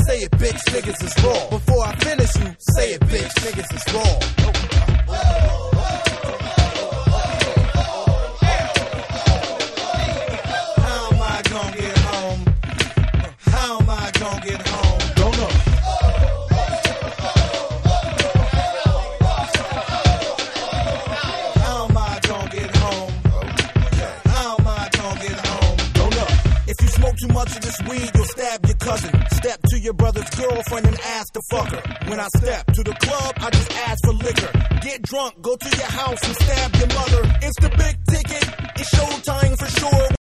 say it, bitch, niggas is raw. Before I finish you, say it, bitch, niggas is raw. How am I gonna get home? How am I gonna get home? Don't know. How am I gonna get home? How am I gonna get home? Don't know. If you smoke too much of this weed, you'll stab your cousin. Step to your brother's girlfriend and ask to fuck her. When I step to the club, I just ask for liquor. Get drunk, go to your house and stab your mother. It's the big ticket, it's showtime for sure.